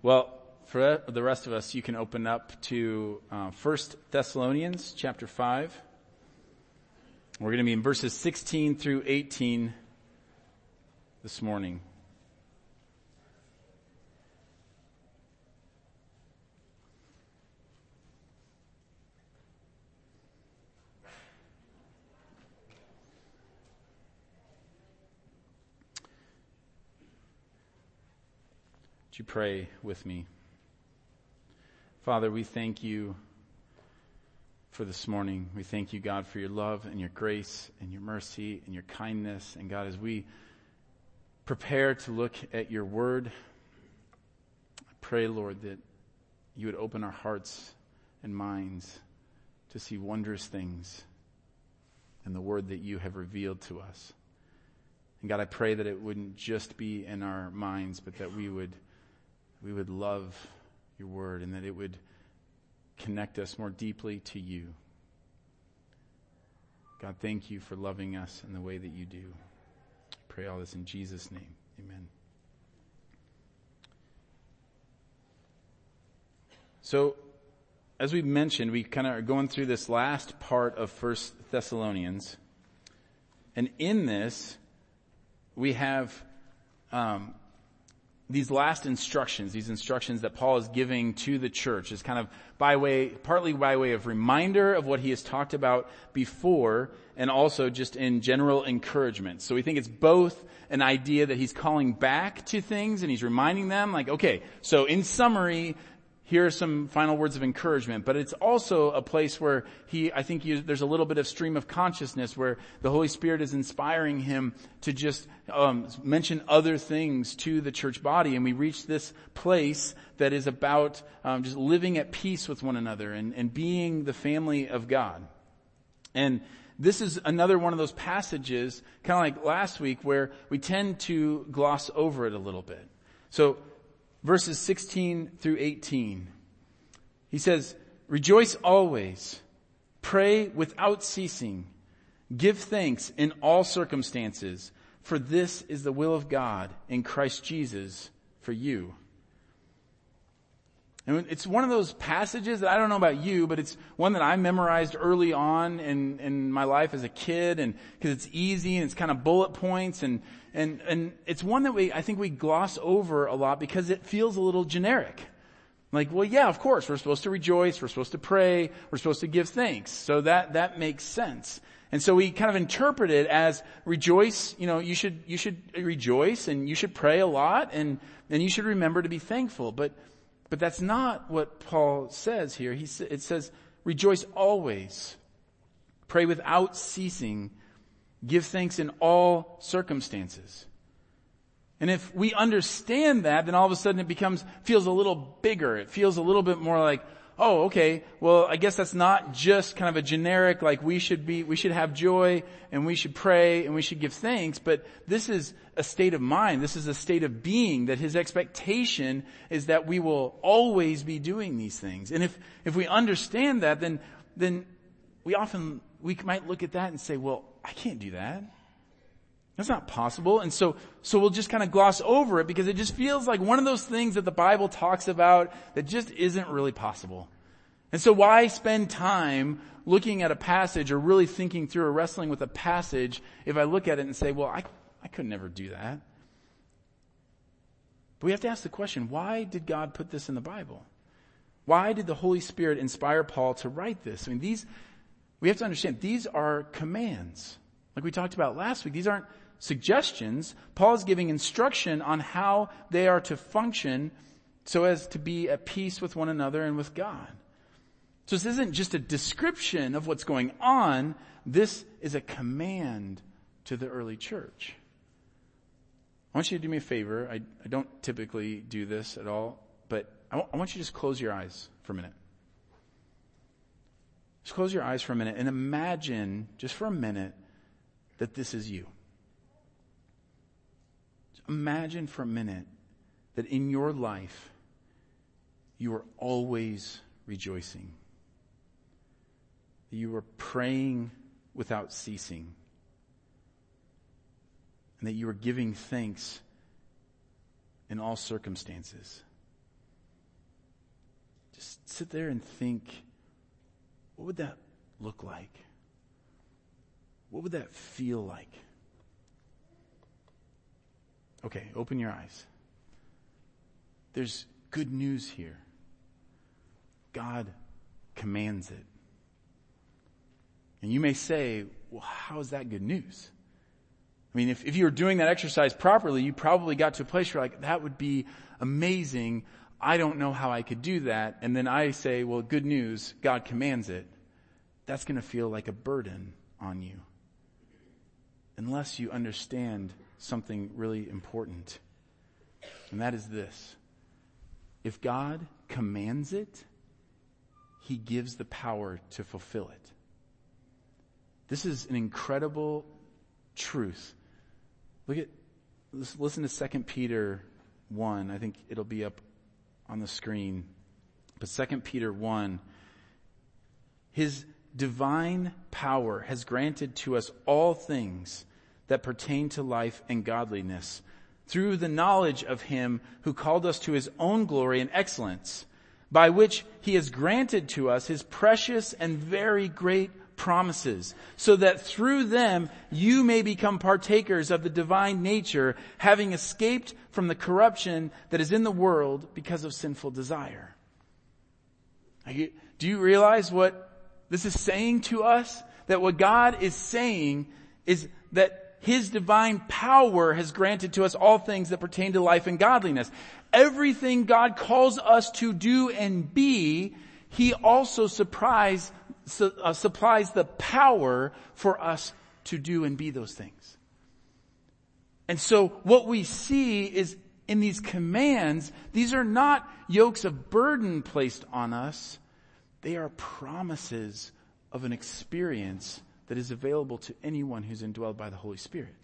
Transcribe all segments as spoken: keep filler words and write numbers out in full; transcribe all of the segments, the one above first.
Well, for the rest of us, you can open up to uh, First Thessalonians chapter five. We're going to be in verses sixteen through eighteen this morning. Would you pray with me? Father, we thank you for this morning. We thank you, God, for your love and your grace and your mercy and your kindness. And God, as we prepare to look at your word, I pray, Lord, that you would open our hearts and minds to see wondrous things in the word that you have revealed to us. And God, I pray that it wouldn't just be in our minds, but that we would we would love your word and that it would connect us more deeply to you. God, thank you for loving us in the way that you do. I pray all this in Jesus' name. Amen. So, as we mentioned, we kind of are going through this last part of First Thessalonians. And in this, we have um, these last instructions, these instructions that Paul is giving to the church is kind of by way, partly by way of reminder of what he has talked about before and also just in general encouragement. So we think it's both an idea that he's calling back to things and he's reminding them like, okay, so in summary, here are some final words of encouragement, but it's also a place where he, I think you, there's a little bit of stream of consciousness where the Holy Spirit is inspiring him to just um, mention other things to the church body. And we reach this place that is about um, just living at peace with one another and, and being the family of God. And this is another one of those passages, kind of like last week, where we tend to gloss over it a little bit. So, verses sixteen through eighteen. He says, "Rejoice always, pray without ceasing, give thanks in all circumstances, for this is the will of God in Christ Jesus for you." And it's one of those passages that I don't know about you, but it's one that I memorized early on in, in my life as a kid, and because it's easy and it's kind of bullet points, and and and it's one that we I think we gloss over a lot because it feels a little generic. Like, well, yeah, of course, we're supposed to rejoice, we're supposed to pray, we're supposed to give thanks. So that that makes sense. And so we kind of interpret it as rejoice, you know, you should you should rejoice and you should pray a lot and and you should remember to be thankful. But But that's not what Paul says here. He it says, rejoice always, pray without ceasing, give thanks in all circumstances. And if we understand that, then all of a sudden it becomes, feels a little bigger. It feels a little bit more like, oh, okay, well, I guess that's not just kind of a generic, like we should be, we should have joy and we should pray and we should give thanks, but this is a state of mind. This is a state of being that his expectation is that we will always be doing these things. And if, if we understand that, then, then we often, we might look at that and say, well, I can't do that. That's not possible. And so, so we'll just kind of gloss over it because it just feels like one of those things that the Bible talks about that just isn't really possible. And so why spend time looking at a passage or really thinking through or wrestling with a passage if I look at it and say, well, I, I could never do that. But we have to ask the question, why did God put this in the Bible? Why did the Holy Spirit inspire Paul to write this? I mean, these, we have to understand, these are commands. Like we talked about last week, these aren't suggestions. Paul is giving instruction on how they are to function so as to be at peace with one another and with God. So this isn't just a description of what's going on. This is a command to the early church. I want you to do me a favor. I, I don't typically do this at all, but I, w- I want you to just close your eyes for a minute. Just close your eyes for a minute and imagine, just for a minute, that this is you. Imagine for a minute that in your life, you are always rejoicing. You are praying without ceasing. And that you are giving thanks in all circumstances. just sit there and think, what would that look like? What would that feel like? Okay, open your eyes. There's good news here. God commands it. And you may say, well, how is that good news? I mean, if, if you were doing that exercise properly, you probably got to a place where you're like, that would be amazing. I don't know how I could do that. And then I say, well, good news, God commands it. That's going to feel like a burden on you. Unless you understand something really important. And that is this. If God commands it, He gives the power to fulfill it. This is an incredible truth. Look at, listen to Second Peter one. I think it'll be up on the screen. But Second Peter one, His divine power has granted to us all things that pertain to life and godliness through the knowledge of Him who called us to His own glory and excellence, by which He has granted to us His precious and very great promises, so that through them you may become partakers of the divine nature, having escaped from the corruption that is in the world because of sinful desire. Do you realize what this is saying to us? That what God is saying is that His divine power has granted to us all things that pertain to life and godliness. Everything God calls us to do and be, He also supplies, su- uh, supplies the power for us to do and be those things. And so what we see is in these commands, these are not yokes of burden placed on us. They are promises of an experience that is available to anyone who's indwelled by the Holy Spirit.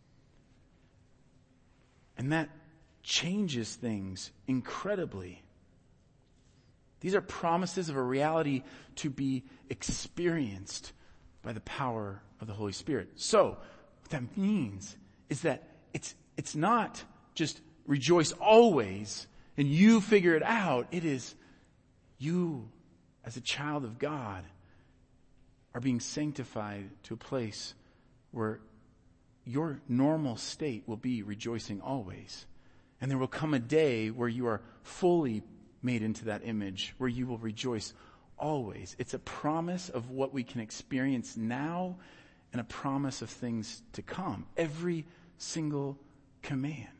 And that changes things incredibly. These are promises of a reality to be experienced by the power of the Holy Spirit. So, what that means is that it's, it's not just rejoice always and you figure it out. It is you as a child of God are being sanctified to a place where your normal state will be rejoicing always. And there will come a day where you are fully made into that image, where you will rejoice always. It's a promise of what we can experience now and a promise of things to come. Every single command.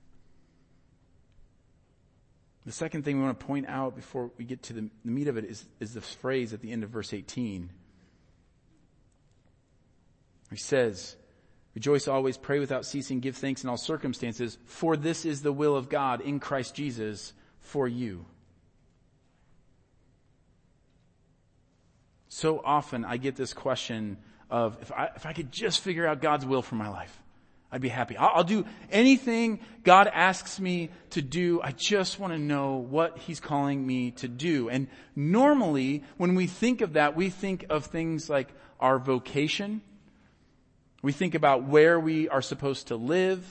The second thing we want to point out before we get to the, the meat of it is, is this phrase at the end of verse eighteen. He says, rejoice always, pray without ceasing, give thanks in all circumstances, for this is the will of God in Christ Jesus for you. So often I get this question of, if I, if I could just figure out God's will for my life, I'd be happy. I'll, I'll do anything God asks me to do. I just want to know what He's calling me to do. And normally when we think of that, we think of things like our vocation. We think about where we are supposed to live.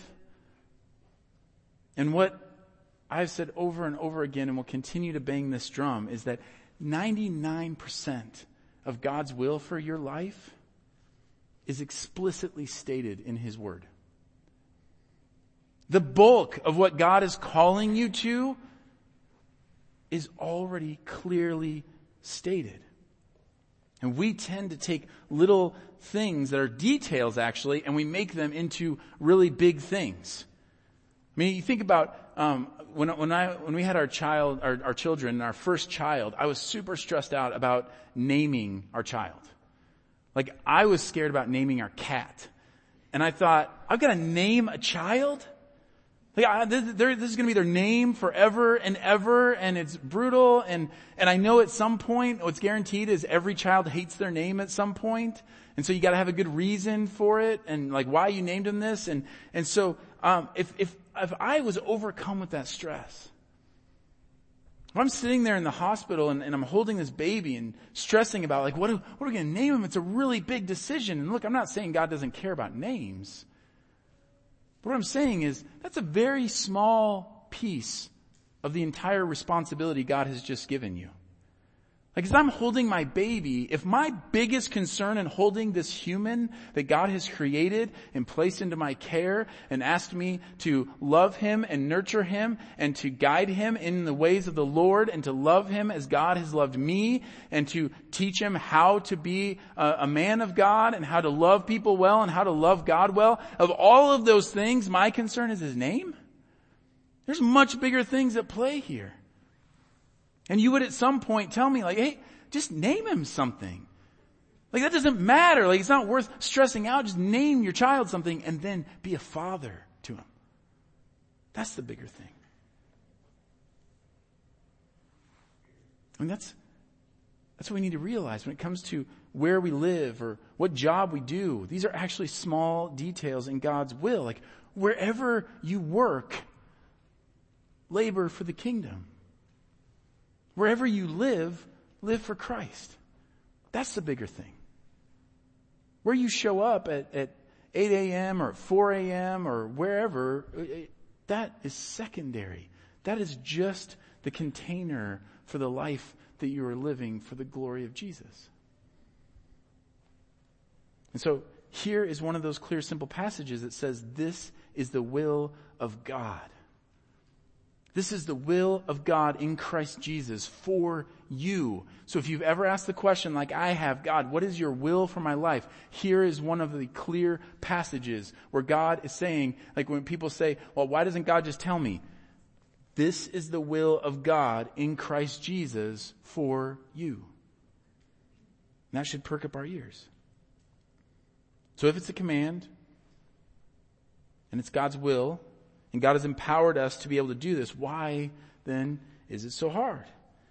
And what I've said over and over again, and will continue to bang this drum, is that ninety-nine percent of God's will for your life is explicitly stated in His Word. The bulk of what God is calling you to is already clearly stated. And we tend to take little things that are details actually, and we make them into really big things. I mean, you think about um, when when I when we had our child, our, our children, our first child. I was super stressed out about naming our child. Like I was scared about naming our cat, and I thought, I've got to name a child. Like, I, this, this is going to be their name forever and ever, and it's brutal. And, and I know at some point, what's guaranteed is every child hates their name at some point. And so you got to have a good reason for it, and like why you named them this. And, and so, um, if, if, if I was overcome with that stress, if I'm sitting there in the hospital and, and I'm holding this baby and stressing about like, what, what are we going to name him? It's a really big decision. And look, I'm not saying God doesn't care about names. But what I'm saying is that's a very small piece of the entire responsibility God has just given you. Like as I'm holding my baby, if my biggest concern in holding this human that God has created and placed into my care and asked me to love him and nurture him and to guide him in the ways of the Lord and to love him as God has loved me and to teach him how to be a, a man of God and how to love people well and how to love God well, of all of those things, my concern is his name. There's much bigger things at play here. And you would at some point tell me like, hey, just name him something. Like that doesn't matter. Like it's not worth stressing out. Just name your child something and then be a father to him. That's the bigger thing. I mean, that's, that's what we need to realize when it comes to where we live or what job we do. These are actually small details in God's will. Like wherever you work, labor for the kingdom. Wherever you live, live for Christ. That's the bigger thing. Where you show up at, at eight a.m. or four a.m. or wherever, that is secondary. That is just the container for the life that you are living for the glory of Jesus. And so here is one of those clear, simple passages that says this is the will of God. This is the will of God in Christ Jesus for you. So if you've ever asked the question like I have, God, what is your will for my life? Here is one of the clear passages where God is saying, like when people say, well, why doesn't God just tell me? This is the will of God in Christ Jesus for you. And that should perk up our ears. So if it's a command and it's God's will, and God has empowered us to be able to do this, why then is it so hard?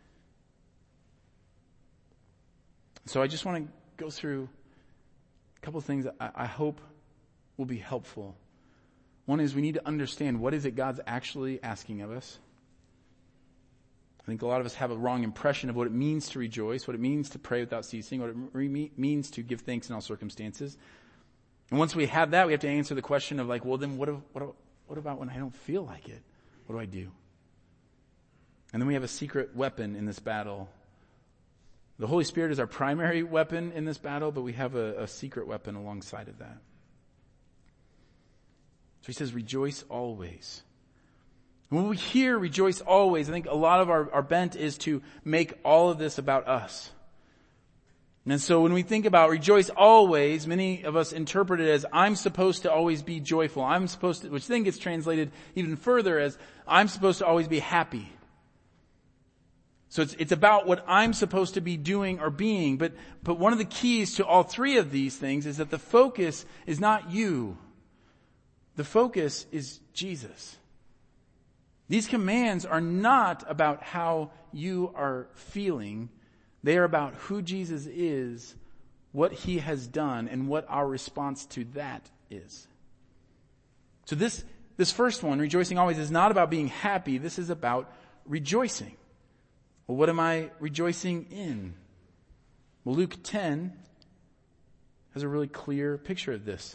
So I just want to go through a couple of things that I, I hope will be helpful. One is we need to understand what is it God's actually asking of us. I think a lot of us have a wrong impression of what it means to rejoice, what it means to pray without ceasing, what it re- means to give thanks in all circumstances. And once we have that, we have to answer the question of like, well then what, if, what, if, What about when I don't feel like it? What do I do? And then we have a secret weapon in this battle. The Holy Spirit is our primary weapon in this battle, but we have a, a secret weapon alongside of that. So he says, rejoice always. And when we hear rejoice always, I think a lot of our, our bent is to make all of this about us. And so when we think about rejoice always, many of us interpret it as I'm supposed to always be joyful. I'm supposed to, which then gets translated even further as I'm supposed to always be happy. So it's, it's about what I'm supposed to be doing or being. But, but one of the keys to all three of these things is that the focus is not you. The focus is Jesus. These commands are not about how you are feeling. They are about who Jesus is, what he has done, and what our response to that is. So this, this first one, rejoicing always, is not about being happy. This is about rejoicing. Well, what am I rejoicing in? Well, Luke ten has a really clear picture of this.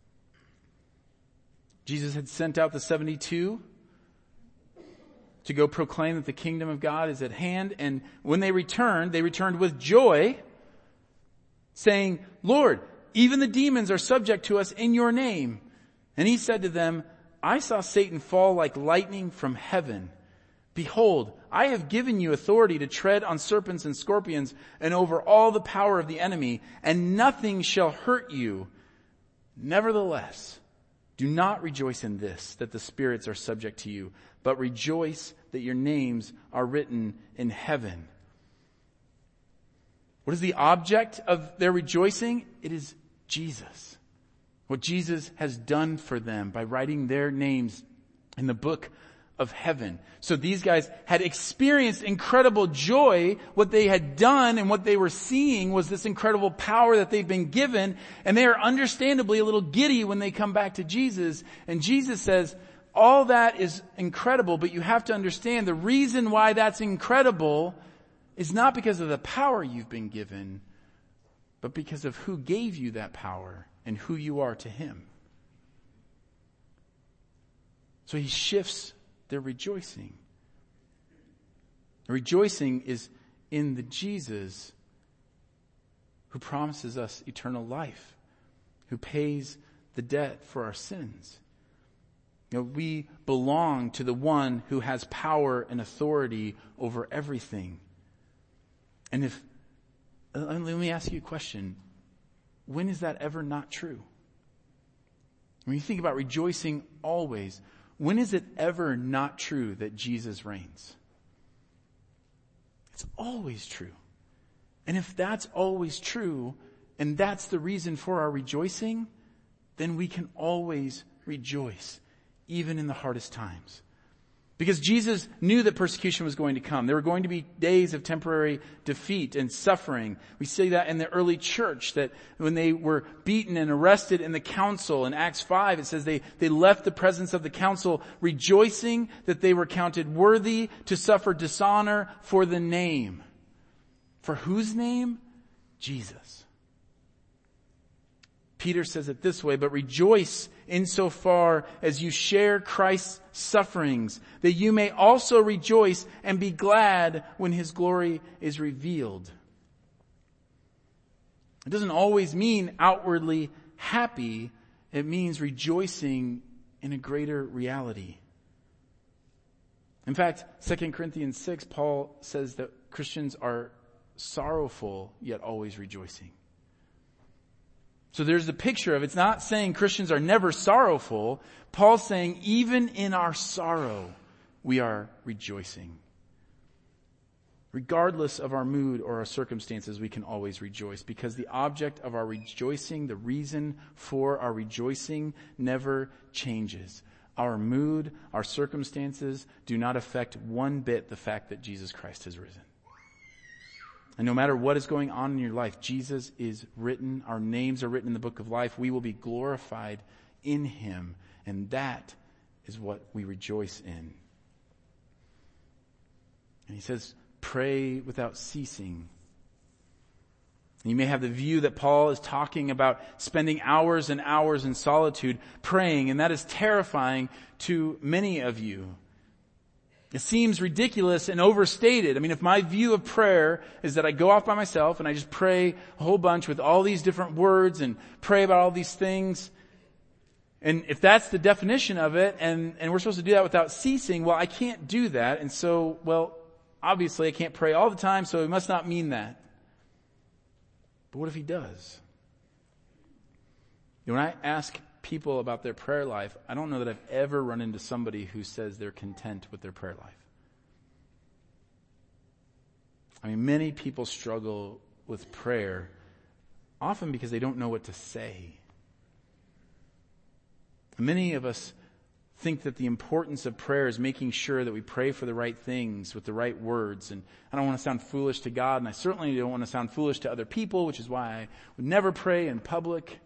Jesus had sent out the seventy-two to go proclaim that the kingdom of God is at hand. And when they returned, they returned with joy, saying, Lord, even the demons are subject to us in your name. And he said to them, I saw Satan fall like lightning from heaven. Behold, I have given you authority to tread on serpents and scorpions and over all the power of the enemy, and nothing shall hurt you. Nevertheless, do not rejoice in this, that the spirits are subject to you, but rejoice that your names are written in heaven. What is the object of their rejoicing? It is Jesus. What Jesus has done for them by writing their names in the book of heaven. So these guys had experienced incredible joy. What they had done and what they were seeing was this incredible power that they've been given. And they are understandably a little giddy when they come back to Jesus. And Jesus says, all that is incredible, but you have to understand the reason why that's incredible is not because of the power you've been given, but because of who gave you that power and who you are to him. So he shifts their rejoicing. Rejoicing is in the Jesus who promises us eternal life, who pays the debt for our sins. You know, we belong to the one who has power and authority over everything. And if, let me ask you a question. When is that ever not true? When you think about rejoicing always, when is it ever not true that Jesus reigns? It's always true. And if that's always true, and that's the reason for our rejoicing, then we can always rejoice, even in the hardest times. Because Jesus knew that persecution was going to come. There were going to be days of temporary defeat and suffering. We see that in the early church, that when they were beaten and arrested in the council, in Acts five, it says they, they left the presence of the council rejoicing that they were counted worthy to suffer dishonor for the name. For whose name? Jesus. Peter says it this way, but rejoice insofar as you share Christ's sufferings, that you may also rejoice and be glad when his glory is revealed. It doesn't always mean outwardly happy. It means rejoicing in a greater reality. In fact, Second Corinthians six, Paul says that Christians are sorrowful yet always rejoicing. So there's the picture of, it's not saying Christians are never sorrowful. Paul's saying even in our sorrow, we are rejoicing. Regardless of our mood or our circumstances, we can always rejoice, because the object of our rejoicing, the reason for our rejoicing, never changes. Our mood, our circumstances do not affect one bit the fact that Jesus Christ has risen. And no matter what is going on in your life, Jesus is written. Our names are written in the book of life. We will be glorified in him. And that is what we rejoice in. And he says, pray without ceasing. You may have the view that Paul is talking about spending hours and hours in solitude praying, and that is terrifying to many of you. It seems ridiculous and overstated. I mean, if my view of prayer is that I go off by myself and I just pray a whole bunch with all these different words and pray about all these things, and if that's the definition of it, and, and we're supposed to do that without ceasing, well, I can't do that. And so, well, obviously I can't pray all the time, so it must not mean that. But what if he does? When I ask people about their prayer life, I don't know that I've ever run into somebody who says they're content with their prayer life. I mean, many people struggle with prayer, often because they don't know what to say. Many of us think that the importance of prayer is making sure that we pray for the right things with the right words. And I don't want to sound foolish to God, and I certainly don't want to sound foolish to other people, which is why I would never pray in public.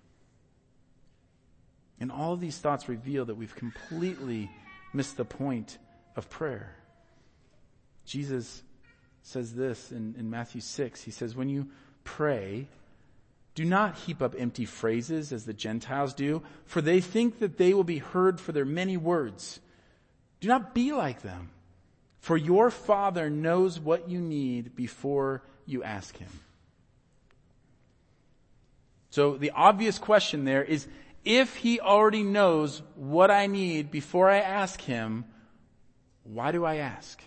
And all of these thoughts reveal that we've completely missed the point of prayer. Jesus says this in, in Matthew six. He says, when you pray, do not heap up empty phrases as the Gentiles do, for they think that they will be heard for their many words. Do not be like them, for your Father knows what you need before you ask him. So the obvious question there is, if he already knows what I need before I ask him, why do I ask?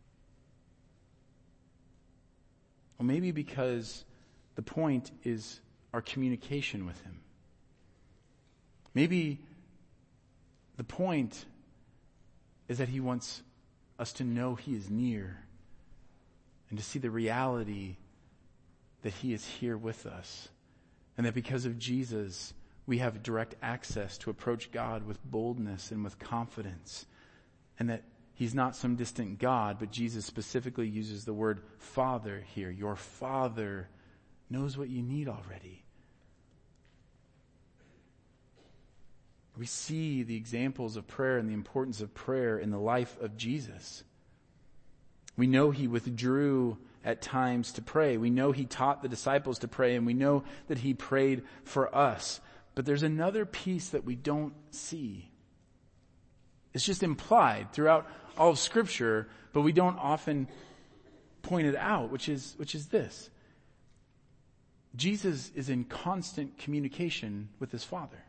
Well, maybe because the point is our communication with him. Maybe the point is that he wants us to know he is near and to see the reality that he is here with us, and that because of Jesus, we have direct access to approach God with boldness and with confidence, and that he's not some distant God, but Jesus specifically uses the word Father here. Your Father knows what you need already. We see the examples of prayer and the importance of prayer in the life of Jesus. We know he withdrew at times to pray. We know he taught the disciples to pray, and we know that he prayed for us. But there's another piece that we don't see. It's just implied throughout all of Scripture, but we don't often point it out, which is, which is this. Jesus is in constant communication with his Father.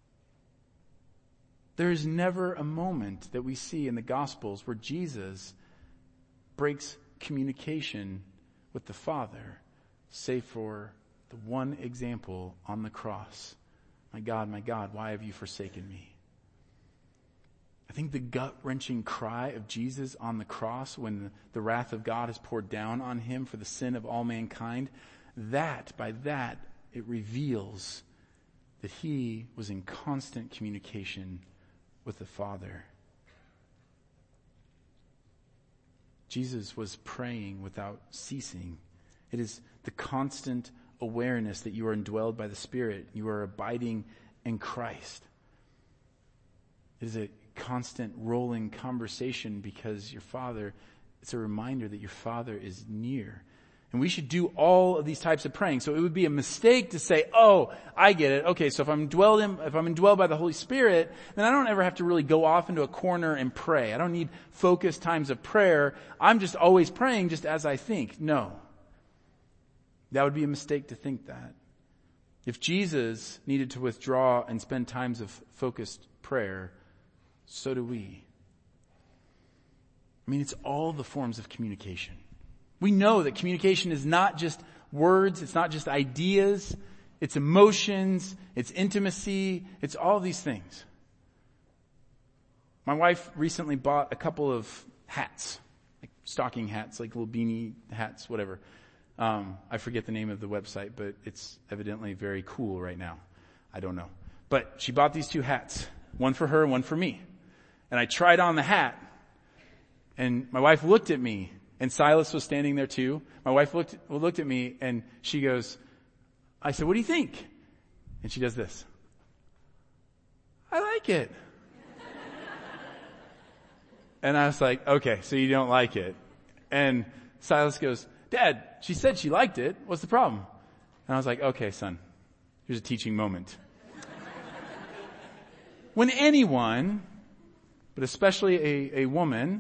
There is never a moment that we see in the Gospels where Jesus breaks communication with the Father, save for the one example on the cross. My God, my God, why have you forsaken me? I think the gut-wrenching cry of Jesus on the cross when the, the wrath of God is poured down on him for the sin of all mankind, that, by that, it reveals that he was in constant communication with the Father. Jesus was praying without ceasing. It is the constant awareness that you are indwelled by the Spirit. You are abiding in Christ. It is a constant rolling conversation because your Father, it's a reminder that your Father is near. And we should do all of these types of praying. So it would be a mistake to say, oh, I get it. Okay, so if I'm dwelled in, if I'm indwelled by the Holy Spirit, then I don't ever have to really go off into a corner and pray. I don't need focused times of prayer. I'm just always praying just as I think. No. That would be a mistake to think that. If Jesus needed to withdraw and spend times of focused prayer, so do we. I mean, it's all the forms of communication. We know that communication is not just words, it's not just ideas, it's emotions, it's intimacy, it's all these things. My wife recently bought a couple of hats, like stocking hats, like little beanie hats, whatever. Um, I forget the name of the website, but it's evidently very cool right now. I don't know. But she bought these two hats, one for her and one for me. And I tried on the hat, and my wife looked at me, and Silas was standing there too. My wife looked, looked at me and she goes, I said, what do you think? And she does this. I like it. And I was like, okay, so you don't like it. And Silas goes, Dad, she said she liked it. What's the problem? And I was like, okay, son, here's a teaching moment. When anyone, but especially a, a woman,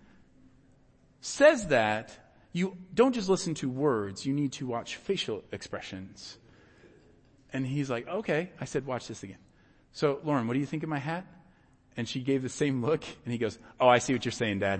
says that, you don't just listen to words, you need to watch facial expressions. And he's like, okay. I said, watch this again. So, Lauren, what do you think of my hat? And she gave the same look, and he goes, oh, I see what you're saying, Dad.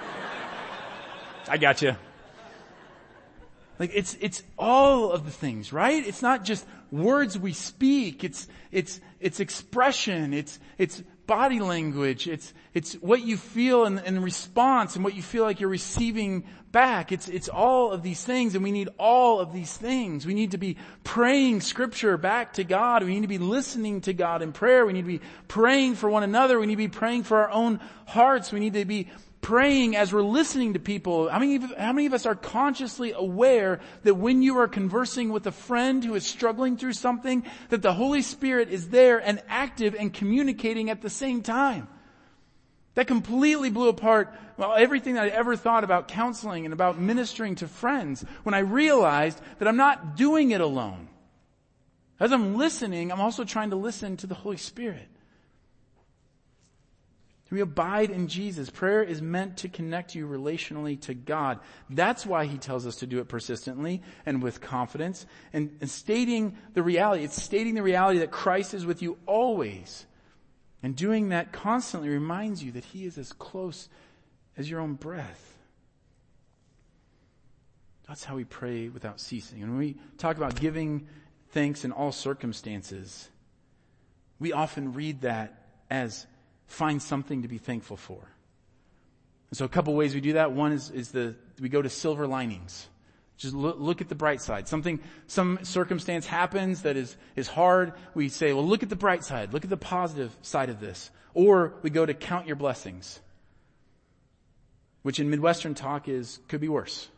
I got you. Like, it's, it's all of the things, right? It's not just words we speak. It's, it's, it's expression. It's, it's body language. It's, it's what you feel in, in response and what you feel like you're receiving back. It's, it's all of these things, and we need all of these things. We need to be praying Scripture back to God. We need to be listening to God in prayer. We need to be praying for one another. We need to be praying for our own hearts. We need to be praying as we're listening to people. How many, of, how many of us are consciously aware that when you are conversing with a friend who is struggling through something, that the Holy Spirit is there and active and communicating at the same time? That completely blew apart well, everything that I ever thought about counseling and about ministering to friends when I realized that I'm not doing it alone. As I'm listening, I'm also trying to listen to the Holy Spirit. We abide in Jesus. Prayer is meant to connect you relationally to God. That's why he tells us to do it persistently and with confidence and, and stating the reality. It's stating the reality that Christ is with you always. And doing that constantly reminds you that he is as close as your own breath. That's how we pray without ceasing. And when we talk about giving thanks in all circumstances, we often read that as find something to be thankful for. And so a couple ways we do that. One is, is the, we go to silver linings. Just look, look at the bright side. Something, some circumstance happens that is, is hard. We say, well, look at the bright side. Look at the positive side of this. Or we go to count your blessings, which in Midwestern talk is, could be worse.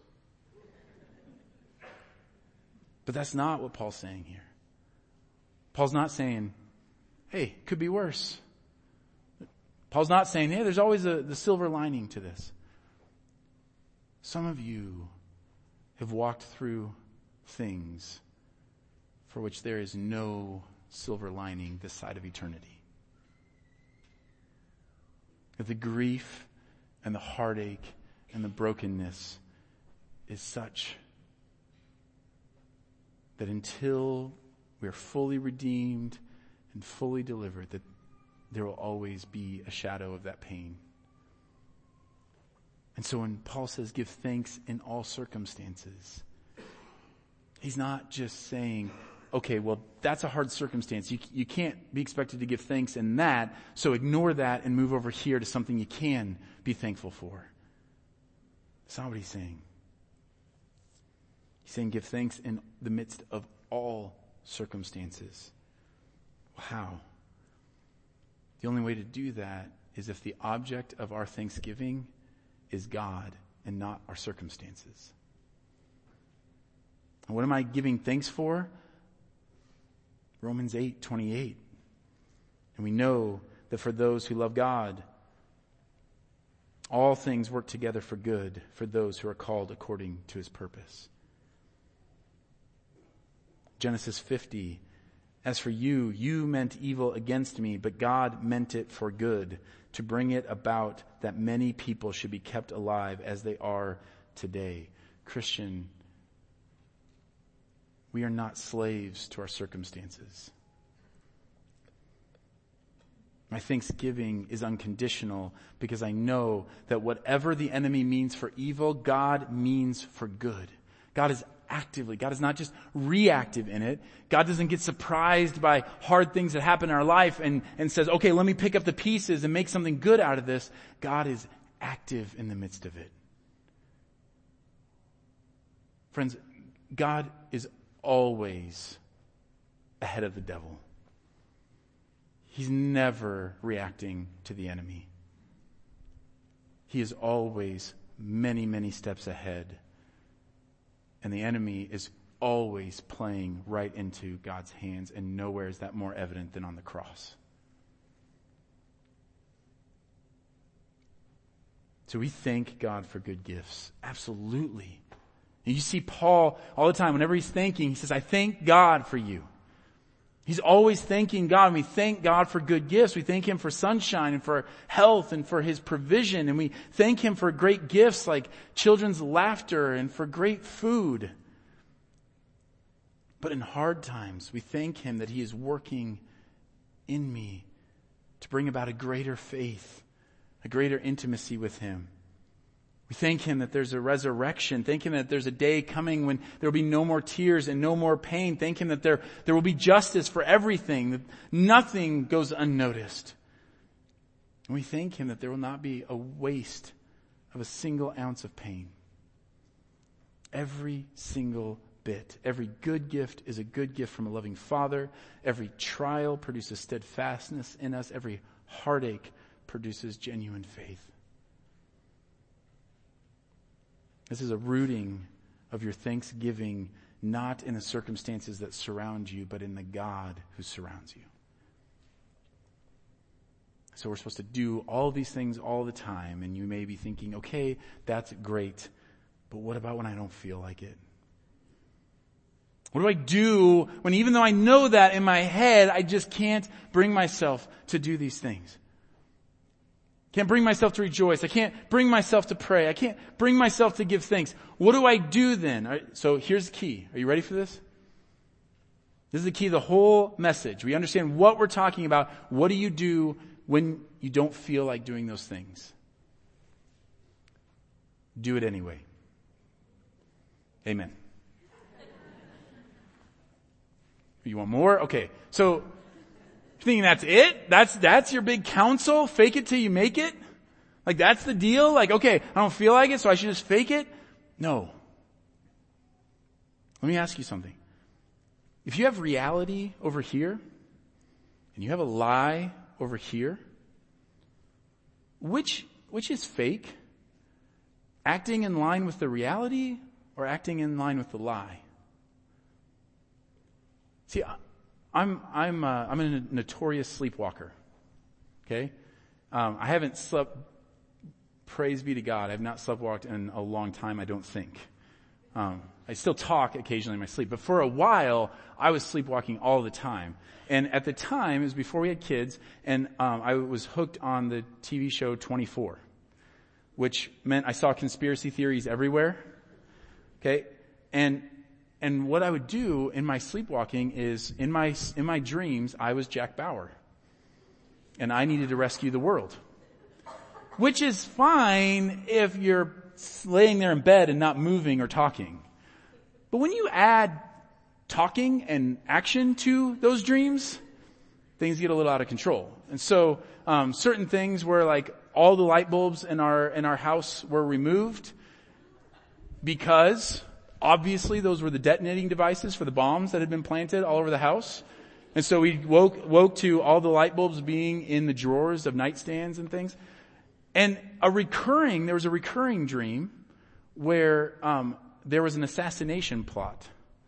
But that's not what Paul's saying here. Paul's not saying, hey, could be worse. Paul's not saying, hey, there's always a, the silver lining to this. Some of you have walked through things for which there is no silver lining this side of eternity. that the grief and the heartache and the brokenness is such that until we are fully redeemed and fully delivered, that there will always be a shadow of that pain. And so when Paul says give thanks in all circumstances, he's not just saying, okay, well, that's a hard circumstance. You, you can't be expected to give thanks in that, so ignore that and move over here to something you can be thankful for. That's not what he's saying. He's saying give thanks in the midst of all circumstances. How? The only way to do that is if the object of our thanksgiving is God and not our circumstances. And what am I giving thanks for? Romans eight twenty-eight. And we know that for those who love God, all things work together for good for those who are called according to his purpose. Genesis fifty, as for you, you meant evil against me, but God meant it for good, to bring it about that many people should be kept alive as they are today. Christian, we are not slaves to our circumstances. My thanksgiving is unconditional because I know that whatever the enemy means for evil, God means for good. God is actively, God is not just reactive in it. God doesn't get surprised by hard things that happen in our life and, and says, okay, let me pick up the pieces and make something good out of this. God is active in the midst of it. Friends, God is always ahead of the devil. He's never reacting to the enemy. He is always many, many steps ahead. And the enemy is always playing right into God's hands, and nowhere is that more evident than on the cross. So we thank God for good gifts. Absolutely. And you see Paul all the time, whenever he's thanking, he says, I thank God for you. He's always thanking God, and we thank God for good gifts. We thank him for sunshine and for health and for his provision. And we thank him for great gifts like children's laughter and for great food. But in hard times, we thank him that he is working in me to bring about a greater faith, a greater intimacy with him. We thank him that there's a resurrection. Thank him that there's a day coming when there will be no more tears and no more pain. Thank him that there, there will be justice for everything, that nothing goes unnoticed. And we thank him that there will not be a waste of a single ounce of pain. Every single bit. Every good gift is a good gift from a loving Father. Every trial produces steadfastness in us. Every heartache produces genuine faith. This is a rooting of your thanksgiving, not in the circumstances that surround you, but in the God who surrounds you. So we're supposed to do all these things all the time, and you may be thinking, okay, that's great, but what about when I don't feel like it? What do I do when, even though I know that in my head, I just can't bring myself to do these things? Can't bring myself to rejoice. I can't bring myself to pray. I can't bring myself to give thanks. What do I do then? All right, so here's the key. Are you ready for this? This is the key to the whole message. We understand what we're talking about. What do you do when you don't feel like doing those things? Do it anyway. Amen. You want more? Okay. So, thinking that's it? That's, that's your big counsel? Fake it till you make it? Like that's the deal? Like, okay, I don't feel like it, so I should just fake it? No. Let me ask you something. If you have reality over here, and you have a lie over here, which, which is fake? Acting in line with the reality or acting in line with the lie? See, I'm I'm uh, I'm a notorious sleepwalker. Okay, um, I haven't slept. Praise be to God, I have not sleptwalked in a long time. I don't think. Um, I still talk occasionally in my sleep, but for a while, I was sleepwalking all the time. And at the time, it was before we had kids, and um, I was hooked on the T V show twenty-four, which meant I saw conspiracy theories everywhere. Okay? And and what I would do in my sleepwalking is, in my in my dreams, I was Jack Bauer. And I needed to rescue the world. Which is fine if you're laying there in bed and not moving or talking. But when you add talking and action to those dreams, things get a little out of control. And so, um, certain things where like all the light bulbs in our, in our house were removed because obviously those were the detonating devices for the bombs that had been planted all over the house. And so we woke, woke to all the light bulbs being in the drawers of nightstands and things. And a recurring, there was a recurring dream where, um, there was an assassination plot.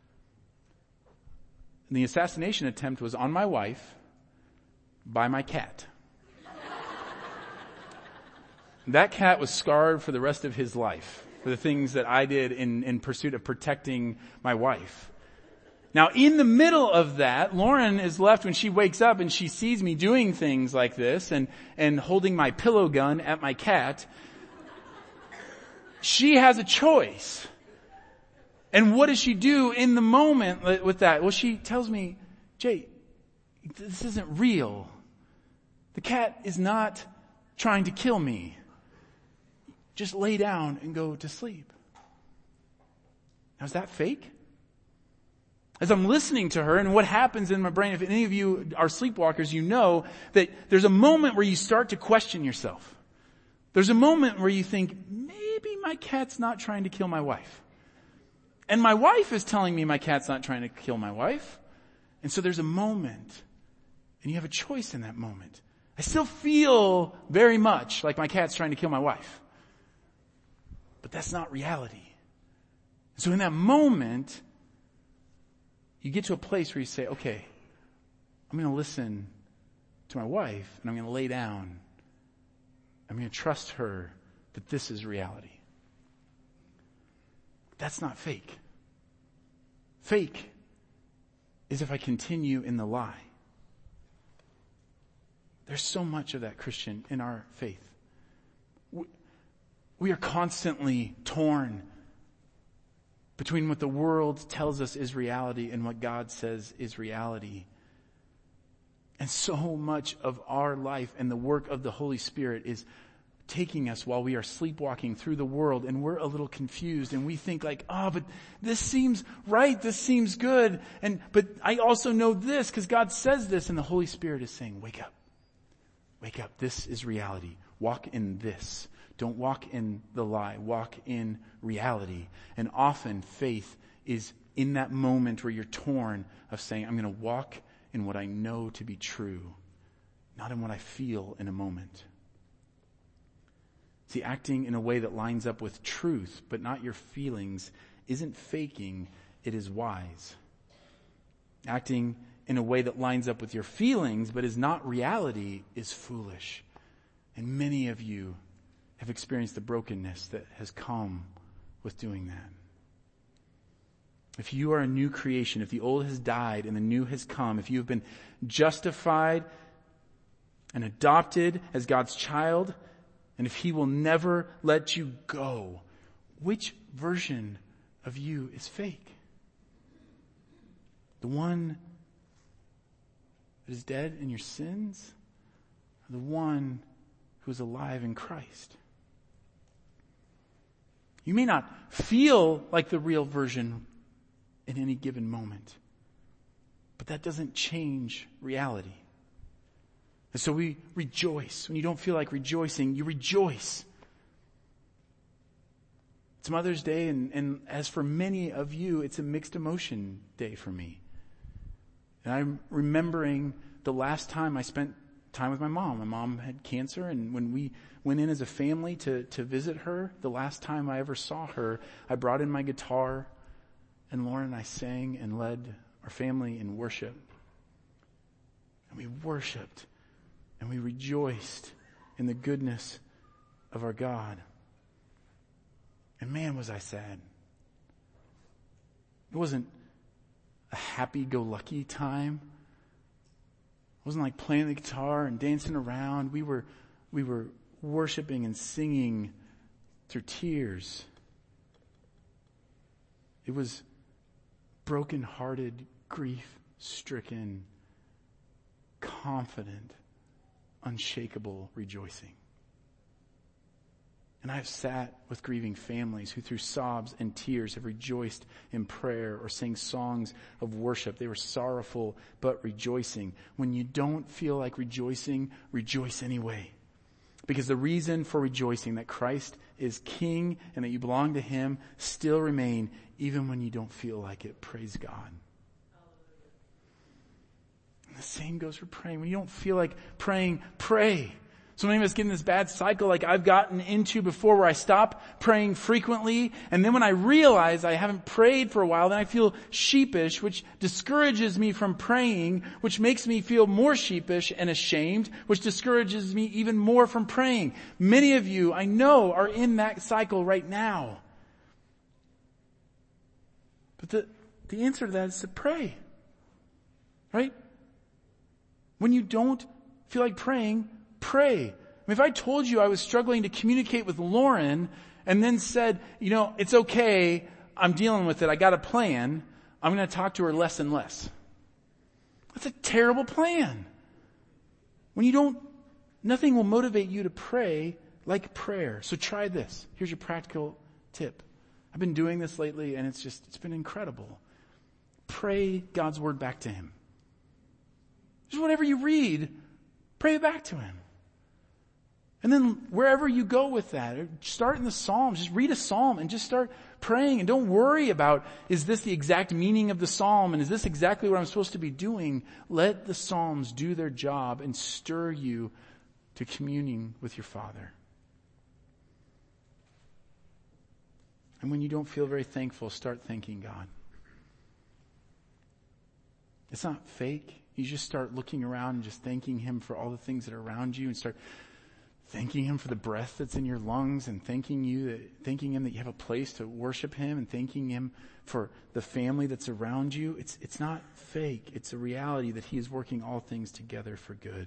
And the assassination attempt was on my wife by my cat. That cat was scarred for the rest of his life for the things that I did in, in pursuit of protecting my wife. Now, in the middle of that, Lauren is left when she wakes up and she sees me doing things like this and, and holding my pillow gun at my cat. She has a choice. And what does she do in the moment with that? Well, she tells me, Jay, this isn't real. The cat is not trying to kill me. Just lay down and go to sleep. Now, is that fake? As I'm listening to her, and what happens in my brain, if any of you are sleepwalkers, you know that there's a moment where you start to question yourself. There's a moment where you think, maybe my cat's not trying to kill my wife. And my wife is telling me my cat's not trying to kill my wife. And so there's a moment, and you have a choice in that moment. I still feel very much like my cat's trying to kill my wife. But that's not reality. So in that moment, you get to a place where you say, okay, I'm going to listen to my wife and I'm going to lay down. I'm going to trust her that this is reality. That's not fake. Fake is if I continue in the lie. There's so much of that, Christian, in our faith. We are constantly torn between what the world tells us is reality and what God says is reality. And so much of our life and the work of the Holy Spirit is taking us while we are sleepwalking through the world, and we're a little confused and we think like, oh, but this seems right. This seems good. And, but I also know this because God says this, and the Holy Spirit is saying, wake up, wake up. This is reality. Walk in this. Don't walk in the lie. Walk in reality. And often faith is in that moment where you're torn of saying, I'm going to walk in what I know to be true, not in what I feel in a moment. See, acting in a way that lines up with truth, but not your feelings, isn't faking, it is wise. Acting in a way that lines up with your feelings, but is not reality, is foolish. And many of you have experienced the brokenness that has come with doing that. If you are a new creation, if the old has died and the new has come, if you have been justified and adopted as God's child, and if He will never let you go, which version of you is fake? The one that is dead in your sins, or the one who is alive in Christ? You may not feel like the real version in any given moment, but that doesn't change reality. And so we rejoice. When you don't feel like rejoicing, you rejoice. It's Mother's Day, and, and as for many of you, it's a mixed emotion day for me. And I'm remembering the last time I spent time with my mom. My mom had cancer, and when we went in as a family to, to visit her, the last time I ever saw her, I brought in my guitar, and Lauren and I sang and led our family in worship. And we worshiped, and we rejoiced in the goodness of our God. And man, was I sad. It wasn't a happy-go-lucky time. It wasn't like playing the guitar and dancing around. We were, we were worshiping and singing through tears. It was broken-hearted, grief-stricken, confident, unshakable rejoicing. And I've sat with grieving families who through sobs and tears have rejoiced in prayer or sang songs of worship. They were sorrowful but rejoicing. When you don't feel like rejoicing, rejoice anyway. Because the reason for rejoicing, that Christ is King and that you belong to Him, still remain even when you don't feel like it. Praise God. And the same goes for praying. When you don't feel like praying, pray. So many of us get in this bad cycle like I've gotten into before, where I stop praying frequently, and then when I realize I haven't prayed for a while, then I feel sheepish, which discourages me from praying, which makes me feel more sheepish and ashamed, which discourages me even more from praying. Many of you, I know, are in that cycle right now. But the, the answer to that is to pray. Right? When you don't feel like praying, pray. I mean, if I told you I was struggling to communicate with Lauren and then said, you know, it's okay, I'm dealing with it, I got a plan, I'm going to talk to her less and less. That's a terrible plan. When you don't, nothing will motivate you to pray like prayer. So try this. Here's your practical tip. I've been doing this lately and it's just, it's been incredible. Pray God's word back to Him. Just whatever you read, pray it back to Him. And then wherever you go with that, start in the Psalms. Just read a Psalm and just start praying. And don't worry about, is this the exact meaning of the Psalm? And is this exactly what I'm supposed to be doing? Let the Psalms do their job and stir you to communing with your Father. And when you don't feel very thankful, start thanking God. It's not fake. You just start looking around and just thanking Him for all the things that are around you, and start thanking Him for the breath that's in your lungs, and thanking you, that, thanking Him that you have a place to worship Him, and thanking Him for the family that's around you. It's, it's not fake. It's a reality that He is working all things together for good.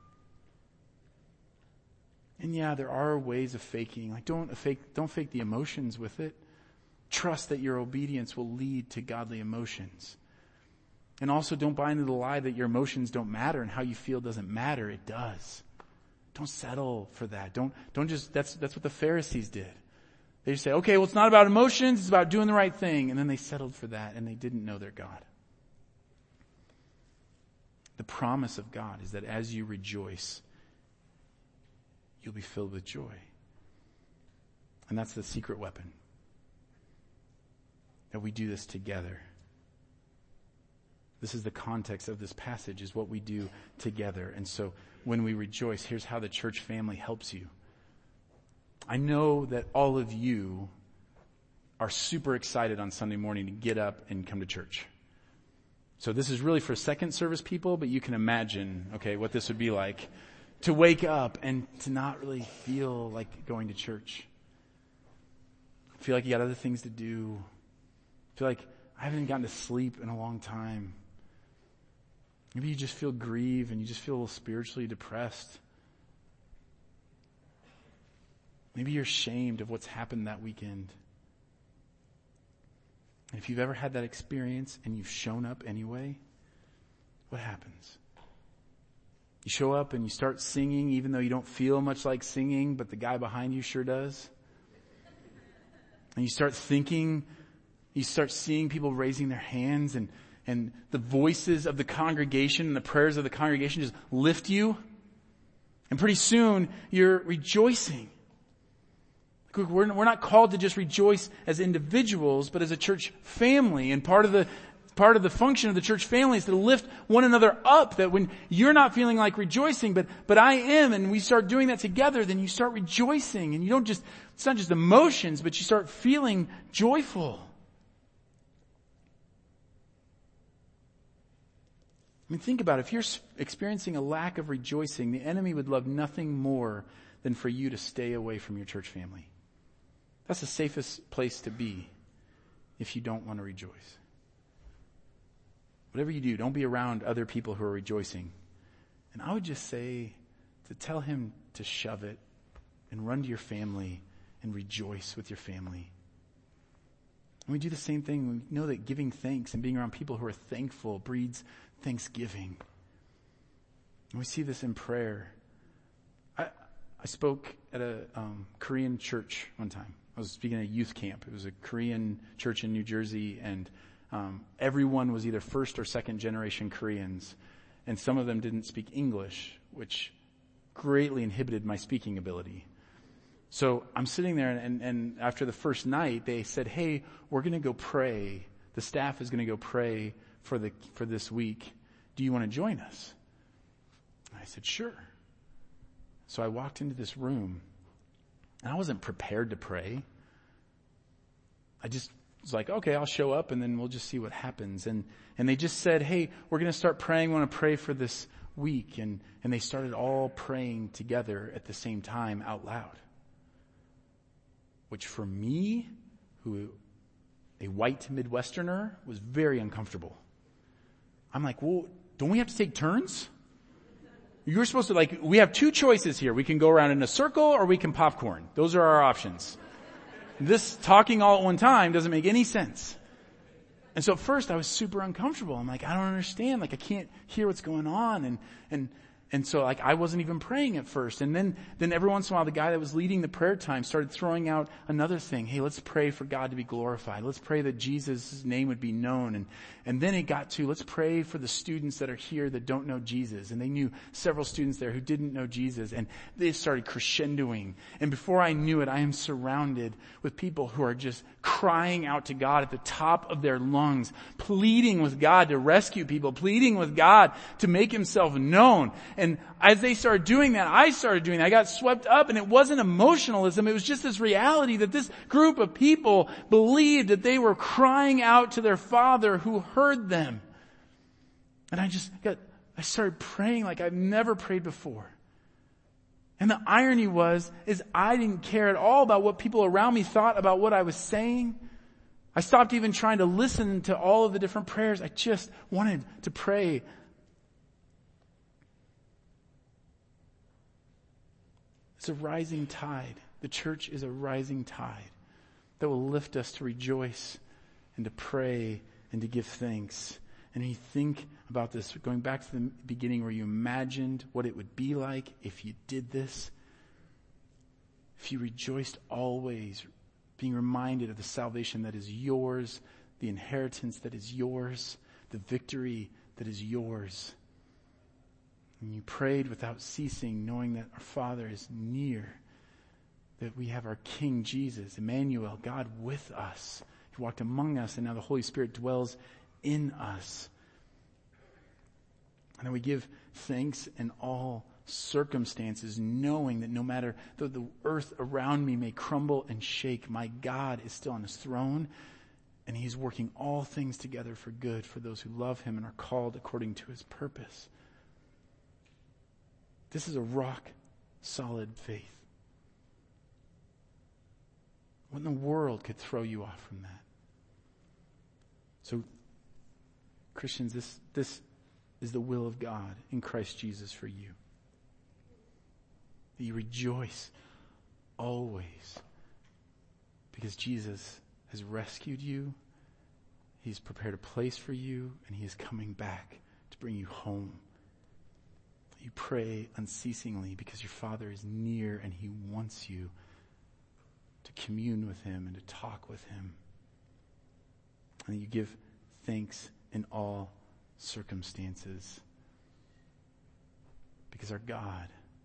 And yeah, there are ways of faking. Like don't fake, don't fake the emotions with it. Trust that your obedience will lead to godly emotions. And also don't buy into the lie that your emotions don't matter and how you feel doesn't matter. It does. Don't settle for that. Don't, don't just, that's, that's what the Pharisees did. They just say, okay, well, it's not about emotions, it's about doing the right thing. And then they settled for that and they didn't know their God. The promise of God is that as you rejoice, you'll be filled with joy. And that's the secret weapon. That we do this together. This is the context of this passage, is what we do together. And so when we rejoice, here's how the church family helps you. I know that all of you are super excited on Sunday morning to get up and come to church. So this is really for second service people, but you can imagine, okay, what this would be like to wake up and to not really feel like going to church. Feel like you got other things to do. Feel like I haven't gotten to sleep in a long time. Maybe you just feel grieved and you just feel a little spiritually depressed. Maybe you're ashamed of what's happened that weekend. And if you've ever had that experience and you've shown up anyway, what happens? You show up and you start singing even though you don't feel much like singing, but the guy behind you sure does. And you start thinking, you start seeing people raising their hands, and And the voices of the congregation and the prayers of the congregation just lift you. And pretty soon you're rejoicing. We're, we're not called to just rejoice as individuals, but as a church family. And part of the, part of the function of the church family is to lift one another up. That when you're not feeling like rejoicing, but, but I am, and we start doing that together, then you start rejoicing. And you don't just, it's not just emotions, but you start feeling joyful. I mean, think about it. If you're experiencing a lack of rejoicing, the enemy would love nothing more than for you to stay away from your church family. That's the safest place to be if you don't want to rejoice. Whatever you do, don't be around other people who are rejoicing. And I would just say to tell him to shove it and run to your family and rejoice with your family. And we do the same thing. We know that giving thanks and being around people who are thankful breeds thanksgiving. And we see this in prayer. I, I spoke at a um, Korean church one time. I was speaking at a youth camp. It was a Korean church in New Jersey, and um, everyone was either first or second generation Koreans, and some of them didn't speak English, which greatly inhibited my speaking ability. So I'm sitting there, and, and, and after the first night, they said, "Hey, we're going to go pray. The staff is going to go pray for the for this week. Do you want to join us?" I said, "Sure." So I walked into this room, and I wasn't prepared to pray. I just was like, okay, I'll show up and then we'll just see what happens. And, and they just said, "Hey, we're going to start praying. We want to pray for this week." And, and they started all praying together at the same time out loud. Which for me, who, a white Midwesterner, was very uncomfortable. I'm like, well, don't we have to take turns? You're supposed to, like, we have two choices here. We can go around in a circle or we can popcorn. Those are our options. This talking all at one time doesn't make any sense. And so at first I was super uncomfortable. I'm like, I don't understand. Like, I can't hear what's going on. And, and, and so like I wasn't even praying at first. And then, then every once in a while the guy that was leading the prayer time started throwing out another thing. Hey, let's pray for God to be glorified. Let's pray that Jesus' name would be known. And, and then it got to, let's pray for the students that are here that don't know Jesus. And they knew several students there who didn't know Jesus. And they started crescendoing. And before I knew it, I am surrounded with people who are just crying out to God at the top of their lungs, pleading with God to rescue people, pleading with God to make himself known. And as they started doing that, I started doing that. I got swept up, and it wasn't emotionalism. It was just this reality that this group of people believed that they were crying out to their Father who heard them. And I just got, I started praying like I've never prayed before. And the irony was, is I didn't care at all about what people around me thought about what I was saying. I stopped even trying to listen to all of the different prayers. I just wanted to pray. It's a rising tide. The church is a rising tide that will lift us to rejoice and to pray and to give thanks. And when you think about this, going back to the beginning where you imagined what it would be like if you did this, if you rejoiced always, being reminded of the salvation that is yours, the inheritance that is yours, the victory that is yours. And you prayed without ceasing, knowing that our Father is near, that we have our King Jesus, Emmanuel, God with us. He walked among us, and now the Holy Spirit dwells in us. And then we give thanks in all circumstances, knowing that no matter though the earth around me may crumble and shake, my God is still on his throne, and he's working all things together for good for those who love him and are called according to his purpose. This is a rock solid faith. What in the world could throw you off from that? So, Christians, this, this is the will of God in Christ Jesus for you. That you rejoice always because Jesus has rescued you. He's prepared a place for you, and he is coming back to bring you home. You pray unceasingly because your Father is near and he wants you to commune with him and to talk with him. And you give thanks in all circumstances because our God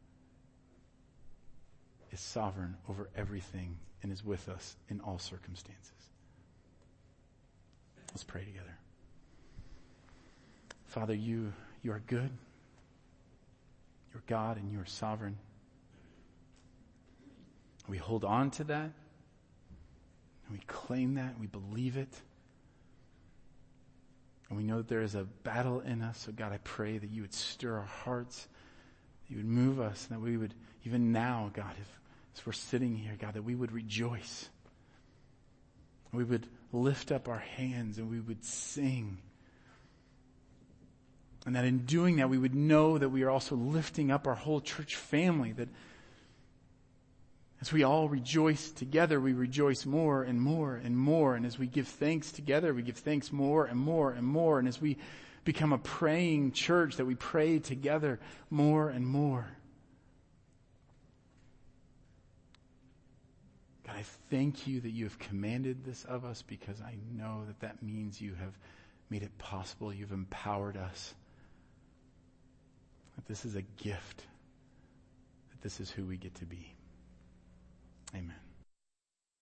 is sovereign over everything and is with us in all circumstances. Let's pray together. Father, you, you are good. You're God and you are sovereign. We hold on to that. And we claim that. We believe it. And we know that there is a battle in us. So God, I pray that you would stir our hearts. That you would move us. And that we would, even now, God, if, as we're sitting here, God, that we would rejoice. We would lift up our hands and we would sing. And that in doing that, we would know that we are also lifting up our whole church family, that as we all rejoice together, we rejoice more and more and more. And as we give thanks together, we give thanks more and more and more. And as we become a praying church, that we pray together more and more. God, I thank you that you have commanded this of us, because I know that that means you have made it possible. You've empowered us. That this is a gift. That this is who we get to be. Amen.